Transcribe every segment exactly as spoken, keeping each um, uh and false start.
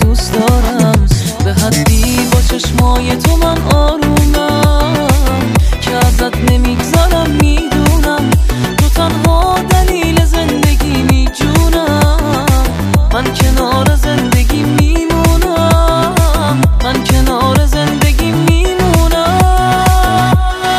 دوست دارم به حدی با چشمای تو من آرومم که ازت نمیگذارم، میدونم تو تنها دلیل زندگی میجونم. من کنار زندگی میمونم، من کنار زندگی میمونم.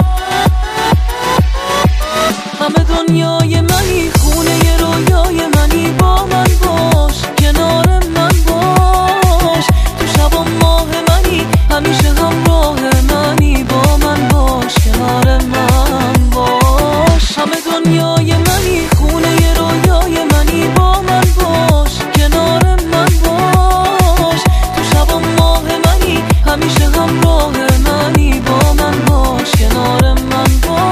همه دنیای منی، خونه رویای منی، با من باش، کنار من باش. تو شب و ماه منی، همیشه همراه منی، با من باش، کنار من باش. همه دنیای منی، خونه رویای منی، با من باش، کنار من باش. تو شب و ماه منی، همیشه همراه منی، با من باش، کنار من باش.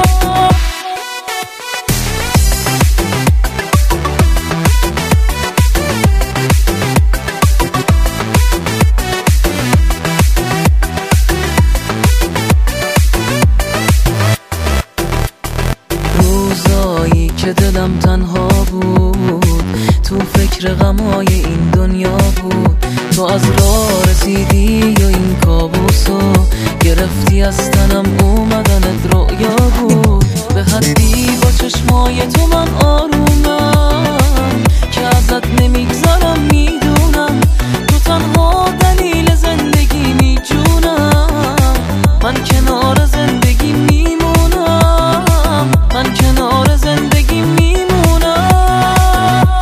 روزایی که دلم تنها بود، تو فکر غمای این دنیا بود، تو از راه رسیدی و این کابوسو گرفتی از تنم، اومدنت رؤیا بود. به حدی با چشمای تو من آرومم که ازت نمیگذارم، میدونم تو تنها دلیل زندگی میجونم. من کنار زندگی میمونم، من کنار زندگی میمونم.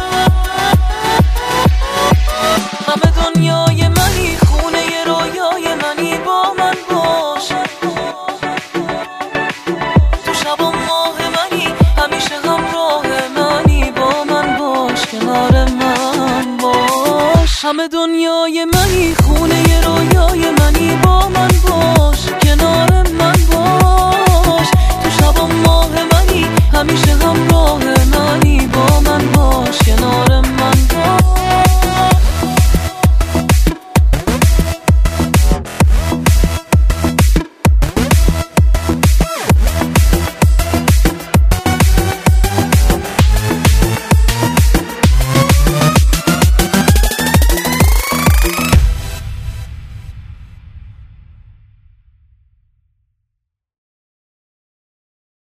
همه دنیای منی، خونه رویای منی، با من باش. تو شب و ماه منی، همیشه همراه منی، با من باش، کنار من باش. همه دنیای منی، خونه رویای منی، با من باش، کنار من باش. تو شب و ماه منی، همیشه همراه منی، با من باش، کنار من.